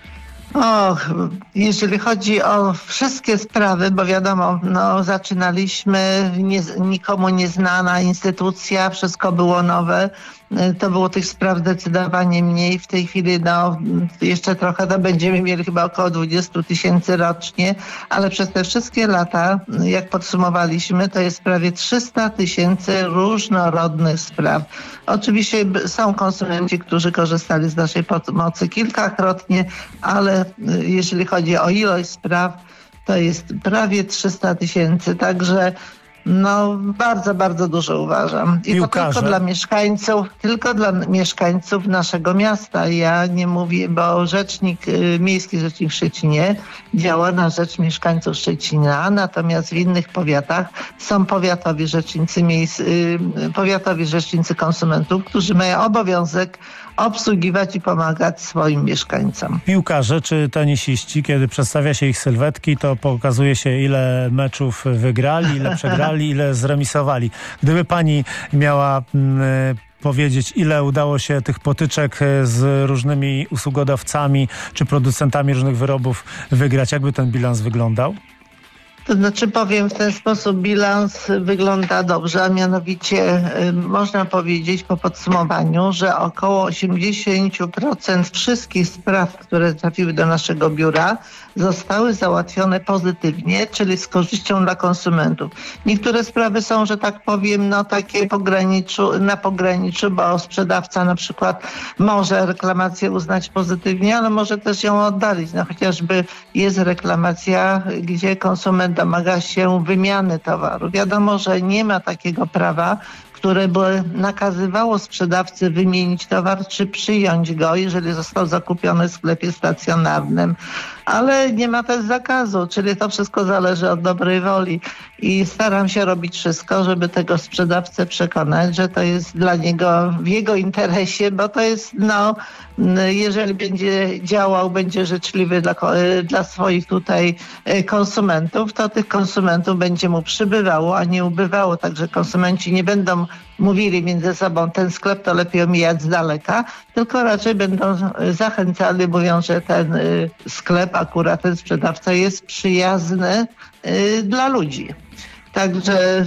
Jeżeli chodzi o wszystkie sprawy, bo wiadomo, zaczynaliśmy, nikomu nieznana instytucja, wszystko było nowe, to było tych spraw zdecydowanie mniej. W tej chwili jeszcze trochę, to będziemy mieli chyba około 20 000 rocznie, ale przez te wszystkie lata, jak podsumowaliśmy, to jest prawie 300 000 różnorodnych spraw. Oczywiście są konsumenci, którzy korzystali z naszej pomocy kilkakrotnie, ale jeżeli chodzi o ilość spraw, to jest prawie 300 000, także bardzo, bardzo dużo uważam. I to tylko dla mieszkańców naszego miasta. Ja nie mówię, bo miejski rzecznik w Szczecinie działa na rzecz mieszkańców Szczecina, natomiast w innych powiatach są powiatowi rzecznicy konsumentów, którzy mają obowiązek obsługiwać i pomagać swoim mieszkańcom. Piłkarze czy tenisiści, kiedy przedstawia się ich sylwetki, to pokazuje się, ile meczów wygrali, ile przegrali, ile zremisowali. Gdyby pani miała powiedzieć, ile udało się tych potyczek z różnymi usługodawcami czy producentami różnych wyrobów wygrać, jakby ten bilans wyglądał? To znaczy powiem w ten sposób, bilans wygląda dobrze, a mianowicie można powiedzieć po podsumowaniu, że około 80% wszystkich spraw, które trafiły do naszego biura, zostały załatwione pozytywnie, czyli z korzyścią dla konsumentów. Niektóre sprawy są, że tak powiem, takie na pograniczu, bo sprzedawca na przykład może reklamację uznać pozytywnie, ale może też ją oddalić. Chociażby jest reklamacja, gdzie konsument domaga się wymiany towaru. Wiadomo, że nie ma takiego prawa, które by nakazywało sprzedawcy wymienić towar czy przyjąć go, jeżeli został zakupiony w sklepie stacjonarnym. Ale nie ma też zakazu, czyli to wszystko zależy od dobrej woli. I staram się robić wszystko, żeby tego sprzedawcę przekonać, że to jest dla niego w jego interesie, bo to jest, jeżeli będzie działał, będzie życzliwy dla swoich tutaj konsumentów, to tych konsumentów będzie mu przybywało, a nie ubywało. Także konsumenci nie będą mówili między sobą, ten sklep to lepiej omijać z daleka, tylko raczej będą zachęcali, mówiąc, że ten sklep, akurat ten sprzedawca jest przyjazny dla ludzi. Także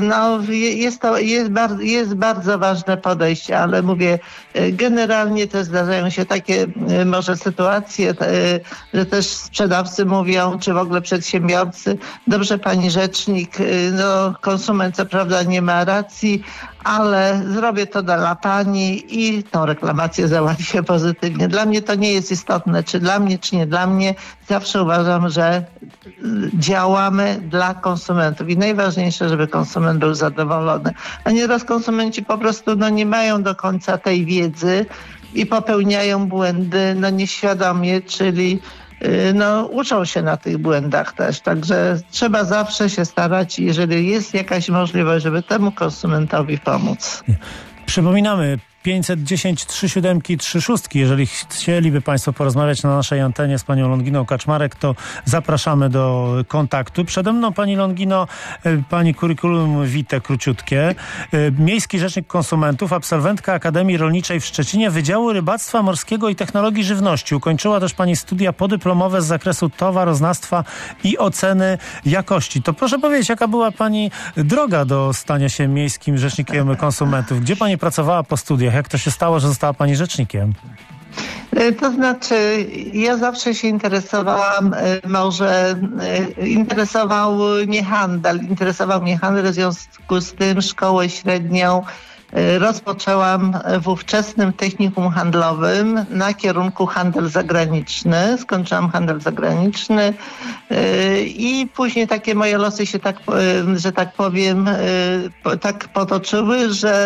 jest bardzo ważne podejście, ale mówię, generalnie też zdarzają się takie może sytuacje, że też sprzedawcy mówią, czy w ogóle przedsiębiorcy, dobrze pani rzecznik, konsument co prawda nie ma racji, ale zrobię to dla pani i tą reklamację załatwię pozytywnie. Dla mnie to nie jest istotne, czy dla mnie, czy nie dla mnie. Zawsze uważam, że działamy dla konsumentów i najważniejsze, żeby konsument był zadowolony. A nieraz konsumenci po prostu nie mają do końca tej wiedzy i popełniają błędy nieświadomie, czyli uczą się na tych błędach też. Także trzeba zawsze się starać, jeżeli jest jakaś możliwość, żeby temu konsumentowi pomóc. Przypominamy 510 37 36. Jeżeli chcieliby państwo porozmawiać na naszej antenie z panią Longiną Kaczmarek, to zapraszamy do kontaktu. Przede mną pani Longino, pani curriculum vitae króciutkie. Miejski Rzecznik Konsumentów, absolwentka Akademii Rolniczej w Szczecinie, Wydziału Rybactwa Morskiego i Technologii Żywności. Ukończyła też pani studia podyplomowe z zakresu towaroznawstwa i oceny jakości. To proszę powiedzieć, jaka była pani droga do stania się Miejskim Rzecznikiem Konsumentów? Gdzie pani pracowała po studiach? Jak to się stało, że została pani rzecznikiem? To znaczy, ja zawsze się interesowałam, interesował mnie handel, w związku z tym szkołę średnią rozpoczęłam w ówczesnym technikum handlowym na kierunku handel zagraniczny. Skończyłam handel zagraniczny i później takie moje losy się tak, że tak powiem, tak potoczyły, że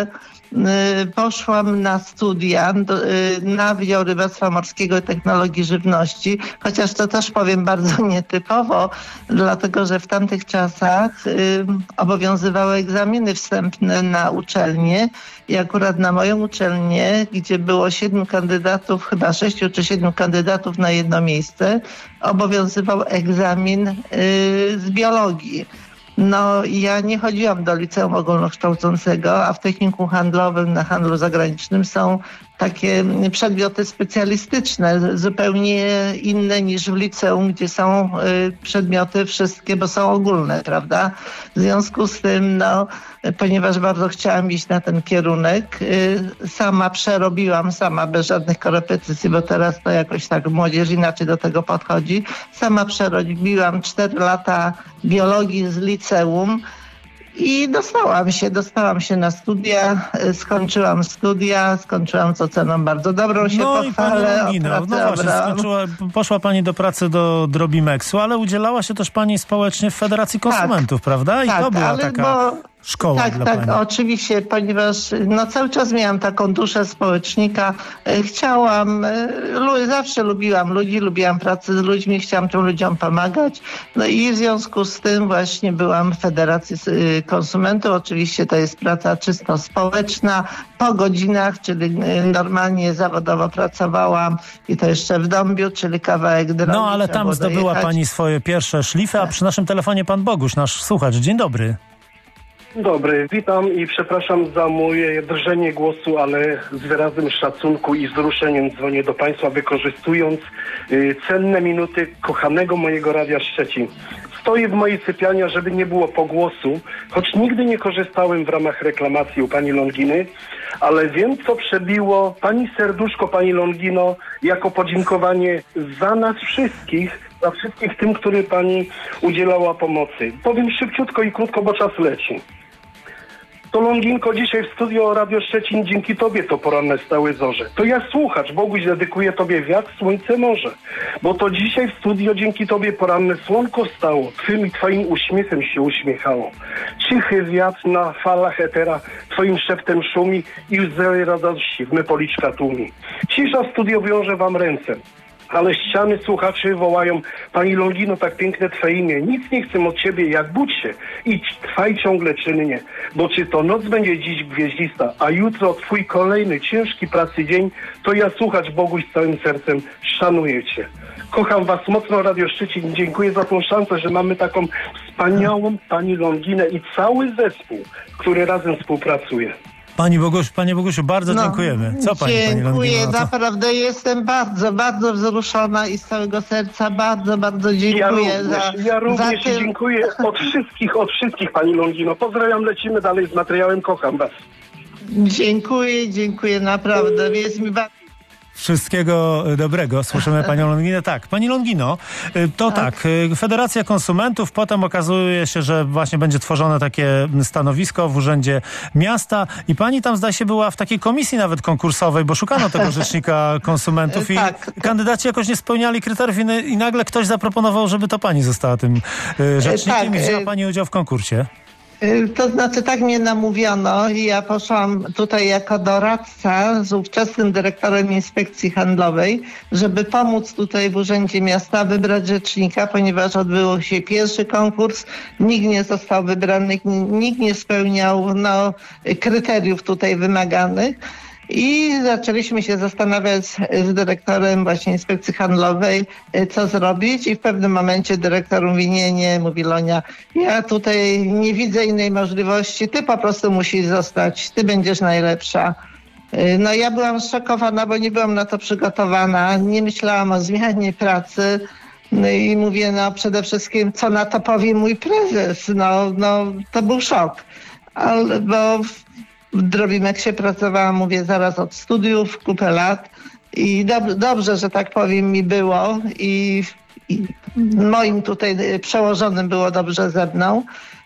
poszłam na studia na Wydział Rybactwa Morskiego i Technologii Żywności, chociaż to też powiem bardzo nietypowo, dlatego że w tamtych czasach obowiązywały egzaminy wstępne na uczelnię i akurat na moją uczelnię, gdzie było 7 kandydatów, chyba 6 czy 7 kandydatów na jedno miejsce, obowiązywał egzamin z biologii. No ja nie chodziłam do liceum ogólnokształcącego, a w technikum handlowym na handlu zagranicznym są takie przedmioty specjalistyczne, zupełnie inne niż w liceum, gdzie są przedmioty wszystkie, bo są ogólne, prawda? W związku z tym, ponieważ bardzo chciałam iść na ten kierunek, sama przerobiłam, bez żadnych korepetycji, bo teraz to jakoś tak młodzież inaczej do tego podchodzi. Sama przerobiłam 4 lata biologii z liceum i dostałam się na studia, skończyłam z oceną bardzo dobrą, się pochwalę. Poszła pani do pracy do Drobimexu, ale udzielała się też pani społecznie w Federacji Konsumentów, prawda? I to była taka szkoła dla pani. Tak, oczywiście, ponieważ cały czas miałam taką duszę społecznika. Zawsze lubiłam ludzi, lubiłam pracę z ludźmi, chciałam tym ludziom pomagać. No i w związku z tym właśnie byłam w Federacji Konsumentów. Oczywiście to jest praca czysto społeczna, po godzinach, czyli normalnie zawodowo pracowałam i to jeszcze w Dąbiu, czyli kawałek drogi. No ale tam zdobyła pani swoje pierwsze szlify, a przy naszym telefonie pan Bogusz, nasz słuchacz. Dzień dobry. Dobry, witam i przepraszam za moje drżenie głosu, ale z wyrazem szacunku i wzruszeniem dzwonię do Państwa, wykorzystując cenne minuty kochanego mojego Radia Szczecin. Stoję w mojej sypialni, żeby nie było pogłosu, choć nigdy nie korzystałem w ramach reklamacji u pani Longiny, ale wiem, co przebiło pani serduszko, pani Longino, jako podziękowanie za nas wszystkich, za wszystkich tym, którym pani udzielała pomocy. Powiem szybciutko i krótko, bo czas leci. To Longinko, dzisiaj w studio Radio Szczecin dzięki Tobie to poranne stały zorze. To ja słuchacz, Boguś, dedykuję Tobie wiatr, słońce, morze. Bo to dzisiaj w studio dzięki Tobie poranne słonko stało, Twym i Twoim uśmiechem się uśmiechało. Cichy wiatr na falach etera Twoim szeptem szumi i łzy radości w me policzka tłumi. Cisza w studio wiąże Wam ręce. Ale ściany słuchaczy wołają: Pani Longino, tak piękne Twe imię. Nic nie chcę od Ciebie, jak budź się. Idź, trwaj ciągle czynnie. Bo czy to noc będzie dziś gwieździsta, a jutro Twój kolejny ciężki pracy dzień, to ja słuchacz, Boguś, z całym sercem szanuję Cię. Kocham Was mocno, Radio Szczecin. Dziękuję za tą szansę, że mamy taką wspaniałą Pani Longinę i cały zespół, który razem współpracuje. Panie Bogusiu, bardzo dziękujemy. Co pani Longino? Dziękuję, naprawdę jestem bardzo, bardzo wzruszona i z całego serca bardzo dziękuję. Ja również dziękuję od wszystkich pani Longino. Pozdrawiam, lecimy dalej z materiałem, kocham Was. Dziękuję naprawdę, jest mi bardzo... Wszystkiego dobrego. Słyszymy panią Longinę. Tak, pani Longino, to tak, Federacja Konsumentów, potem okazuje się, że właśnie będzie tworzone takie stanowisko w Urzędzie Miasta i pani tam, zdaje się, była w takiej komisji nawet konkursowej, bo szukano tego rzecznika konsumentów i kandydaci jakoś nie spełniali kryteriów i nagle ktoś zaproponował, żeby to pani została tym rzecznikiem i wzięła pani udział w konkursie. To znaczy tak mnie namówiono i ja poszłam tutaj jako doradca z ówczesnym dyrektorem Inspekcji Handlowej, żeby pomóc tutaj w Urzędzie Miasta wybrać rzecznika, ponieważ odbył się pierwszy konkurs, nikt nie został wybrany, nikt nie spełniał kryteriów tutaj wymaganych. I zaczęliśmy się zastanawiać z dyrektorem właśnie Inspekcji Handlowej, co zrobić i w pewnym momencie dyrektor mówi, nie, mówi Lonia, ja tutaj nie widzę innej możliwości, ty po prostu musisz zostać, ty będziesz najlepsza. No ja byłam zszokowana, bo nie byłam na to przygotowana, nie myślałam o zmianie pracy. No i mówię, przede wszystkim, co na to powie mój prezes. To był szok, bo w Drobimexie pracowałam, mówię, zaraz od studiów, kupę lat i dobrze, że tak powiem, mi było i moim tutaj przełożonym było dobrze ze mną.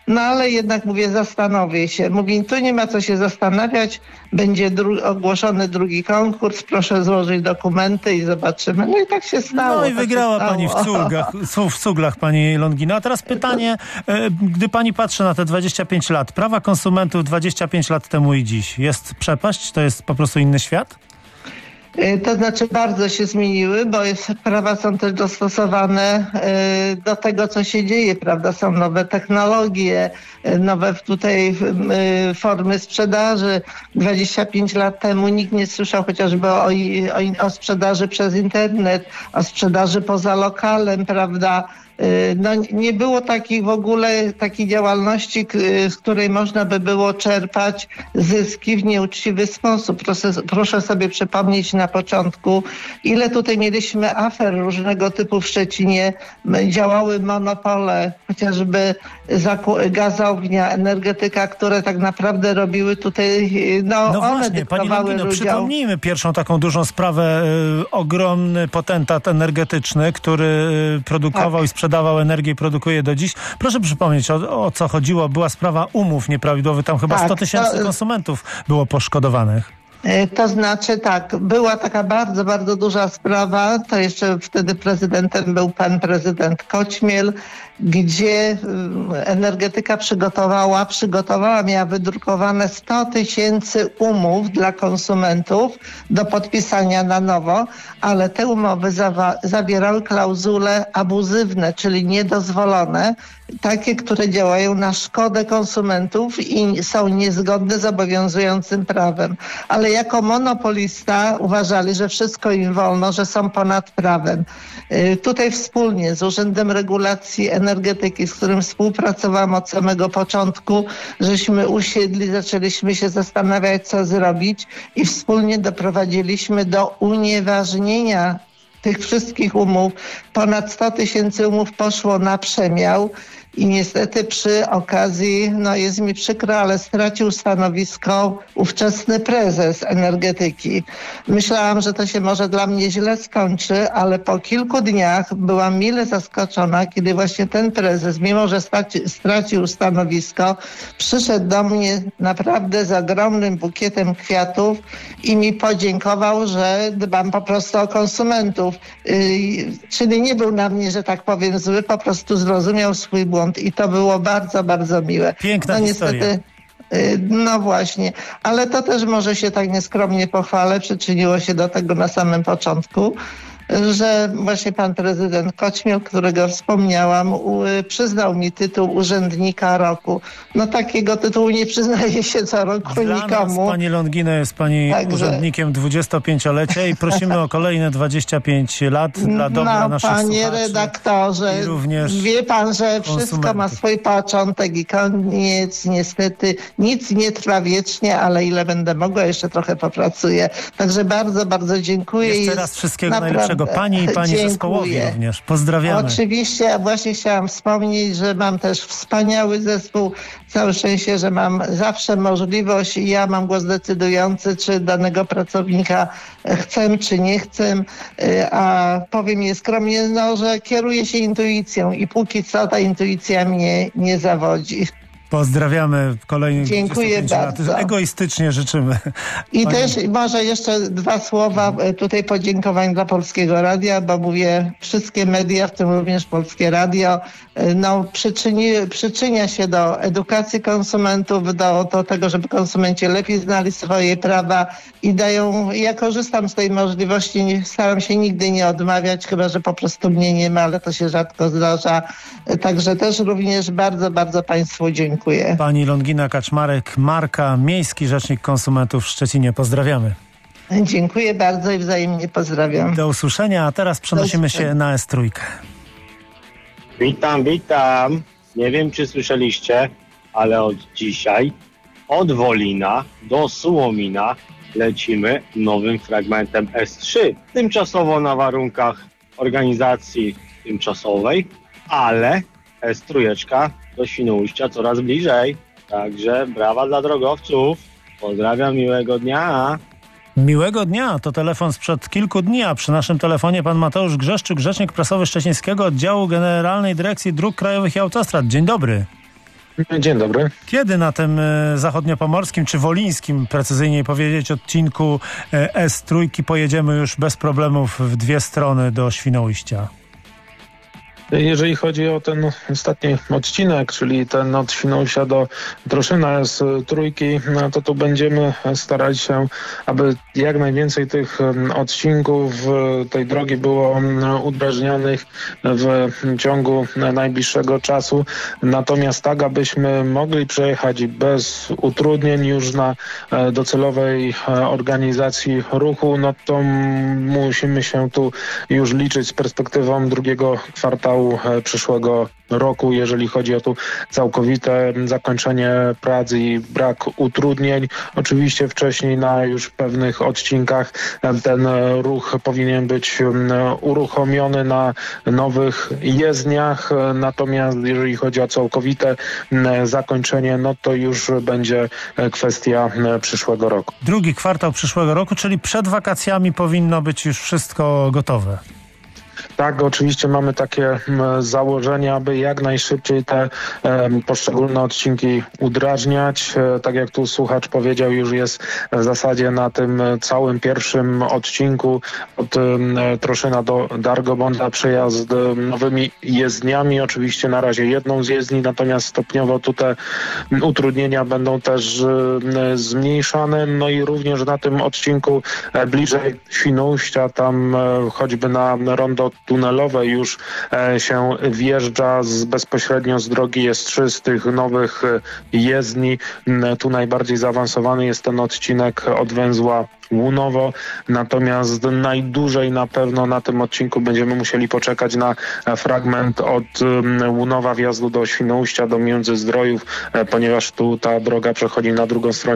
No ale jednak mówię, zastanowię się. Mówi, tu nie ma co się zastanawiać, będzie ogłoszony drugi konkurs, proszę złożyć dokumenty i zobaczymy. No i tak się stało. No i wygrała pani w cuglach, pani Longino. A teraz pytanie, gdy pani patrzy na te 25 lat, prawa konsumentów 25 lat temu i dziś, jest przepaść? To jest po prostu inny świat? To znaczy bardzo się zmieniły, bo prawa są też dostosowane do tego, co się dzieje, prawda? Są nowe technologie, nowe tutaj formy sprzedaży. 25 lat temu nikt nie słyszał chociażby o sprzedaży przez internet, o sprzedaży poza lokalem, prawda? No, nie było takiej w ogóle takiej działalności, z której można by było czerpać zyski w nieuczciwy sposób. Proszę sobie przypomnieć na początku, ile tutaj mieliśmy afer różnego typu w Szczecinie. Działały monopole, chociażby gazownia, energetyka, które tak naprawdę robiły tutaj, no właśnie, pani Longino, przypomnijmy pierwszą taką dużą sprawę. Ogromny potentat energetyczny, który produkował i sprzedawał energię i produkuje do dziś. Proszę przypomnieć, o co chodziło. Była sprawa umów nieprawidłowych. Tam chyba 100 000 konsumentów było poszkodowanych. To znaczy tak, była taka bardzo, bardzo duża sprawa, to jeszcze wtedy prezydentem był pan prezydent Koćmiel, gdzie energetyka miała wydrukowane 100 000 umów dla konsumentów do podpisania na nowo, ale te umowy zawierały klauzule abuzywne, czyli niedozwolone, takie, które działają na szkodę konsumentów i są niezgodne z obowiązującym prawem. Ale jako monopolista uważali, że wszystko im wolno, że są ponad prawem. Tutaj wspólnie z Urzędem Regulacji Energetyki, z którym współpracowałam od samego początku, żeśmy usiedli, zaczęliśmy się zastanawiać, co zrobić i wspólnie doprowadziliśmy do unieważnienia tych wszystkich umów. Ponad 100 000 umów poszło na przemiał i niestety przy okazji, no jest mi przykro, ale stracił stanowisko ówczesny prezes energetyki. Myślałam, że to się może dla mnie źle skończy, ale po kilku dniach byłam mile zaskoczona, kiedy właśnie ten prezes, mimo że stracił stanowisko, przyszedł do mnie naprawdę z ogromnym bukietem kwiatów i mi podziękował, że dbam po prostu o konsumentów. Czyli nie był na mnie, że tak powiem, zły, po prostu zrozumiał swój błąd i to było bardzo, bardzo miłe. Piękna historia. Niestety, no właśnie, ale to też może się tak nieskromnie pochwalę, przyczyniło się do tego na samym początku, że właśnie pan prezydent Koćmiel, którego wspomniałam, przyznał mi tytuł Urzędnika Roku. No takiego tytułu nie przyznaje się co roku nikomu. Pani Longino jest pani urzędnikiem 25-lecia i prosimy o kolejne 25 lat dla dobra naszych słuchaczy. Panie redaktorze, wie pan, że wszystko ma swój początek i koniec. Niestety nic nie trwa wiecznie, ale ile będę mogła, jeszcze trochę popracuję. Także bardzo, bardzo dziękuję. Jeszcze raz wszystkiego najlepszego pani i pani zespołowi również. Pozdrawiamy. Oczywiście, a właśnie chciałam wspomnieć, że mam też wspaniały zespół. Całe szczęście, że mam zawsze możliwość i ja mam głos decydujący, czy danego pracownika chcę, czy nie chcę. A powiem nieskromnie, że kieruję się intuicją i póki co ta intuicja mnie nie zawodzi. Pozdrawiamy kolejnych 25 lat. Egoistycznie życzymy. I też może jeszcze 2 słowa tutaj podziękowań dla Polskiego Radia, bo mówię, wszystkie media, w tym również Polskie Radio, przyczynia się do edukacji konsumentów, do tego, żeby konsumenci lepiej znali swoje prawa i dają, ja korzystam z tej możliwości, staram się nigdy nie odmawiać, chyba że po prostu mnie nie ma, ale to się rzadko zdarza. Także też również bardzo, bardzo Państwu dziękuję. Pani Longina Kaczmarek-Marka, Miejski Rzecznik Konsumentów w Szczecinie. Pozdrawiamy. Dziękuję bardzo i wzajemnie pozdrawiam. Do usłyszenia, a teraz przenosimy się na S3. Witam. Nie wiem, czy słyszeliście, ale od dzisiaj od Wolina do Sułomina lecimy nowym fragmentem S3. Tymczasowo na warunkach organizacji tymczasowej, ale S3 do Świnoujścia coraz bliżej. Także brawa dla drogowców. Pozdrawiam, miłego dnia. Miłego dnia. To telefon sprzed kilku dni, a przy naszym telefonie pan Mateusz Grzeszczyk, rzecznik prasowy Szczecińskiego Oddziału Generalnej Dyrekcji Dróg Krajowych i Autostrad. Dzień dobry. Dzień dobry. Kiedy na tym zachodniopomorskim, czy wolińskim, precyzyjniej powiedzieć, odcinku S3 pojedziemy już bez problemów w dwie strony do Świnoujścia? Jeżeli chodzi o ten ostatni odcinek, czyli ten od Świnoujścia do Troszyna S3, no to tu będziemy starać się, aby jak najwięcej tych odcinków tej drogi było udrażnionych w ciągu najbliższego czasu. Natomiast tak, abyśmy mogli przejechać bez utrudnień już na docelowej organizacji ruchu, no to musimy się tu już liczyć z perspektywą drugiego kwartału przyszłego roku, jeżeli chodzi o tu całkowite zakończenie prac i brak utrudnień. Oczywiście wcześniej na już pewnych odcinkach ten ruch powinien być uruchomiony na nowych jezdniach, natomiast jeżeli chodzi o całkowite zakończenie, no to już będzie kwestia przyszłego roku. Drugi kwartał przyszłego roku, czyli przed wakacjami powinno być już wszystko gotowe. Tak, oczywiście mamy takie założenie, aby jak najszybciej te poszczególne odcinki udrażniać. Tak jak tu słuchacz powiedział, już jest w zasadzie na tym całym pierwszym odcinku od Troszyna do Dargobonda przejazd nowymi jezdniami. Oczywiście na razie jedną z jezdni, natomiast stopniowo tu te utrudnienia będą też zmniejszane. No i również na tym odcinku bliżej Świnoujścia, tam choćby na rondo tunelowe już się wjeżdża bezpośrednio z drogi S3, z tych nowych jezdni. Tu najbardziej zaawansowany jest ten odcinek od węzła Łunowo, natomiast najdłużej na pewno na tym odcinku będziemy musieli poczekać na fragment od Łunowa wjazdu do Świnoujścia, do Międzyzdrojów, ponieważ tu ta droga przechodzi na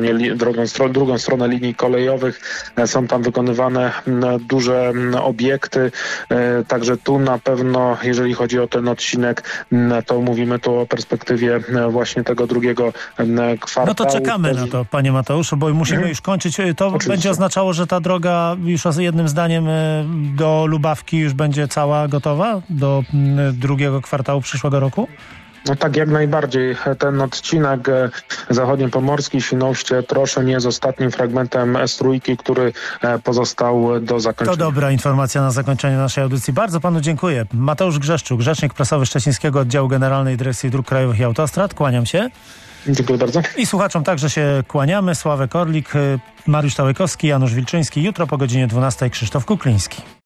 drugą stronę linii kolejowych. Są tam wykonywane duże obiekty, także tu na pewno, jeżeli chodzi o ten odcinek, to mówimy tu o perspektywie właśnie tego drugiego kwartału. No to czekamy na to, panie Mateuszu, bo musimy już kończyć. To oczywiście będzie oznaczało, że ta droga już jednym zdaniem do Lubawki już będzie cała gotowa do drugiego kwartału przyszłego roku? No tak, jak najbardziej. Ten odcinek zachodniopomorski, Świnoujście, Troszyn jest ostatnim fragmentem S3, który pozostał do zakończenia. To dobra informacja na zakończenie naszej audycji. Bardzo panu dziękuję. Mateusz Grzeszczuk, rzecznik prasowy Szczecińskiego Oddziału Generalnej Dyrekcji Dróg Krajowych i Autostrad. Kłaniam się. Dziękuję bardzo. I słuchaczom także się kłaniamy. Sławek Orlik, Mariusz Tałekowski, Janusz Wilczyński. Jutro po godzinie 12 Krzysztof Kukliński.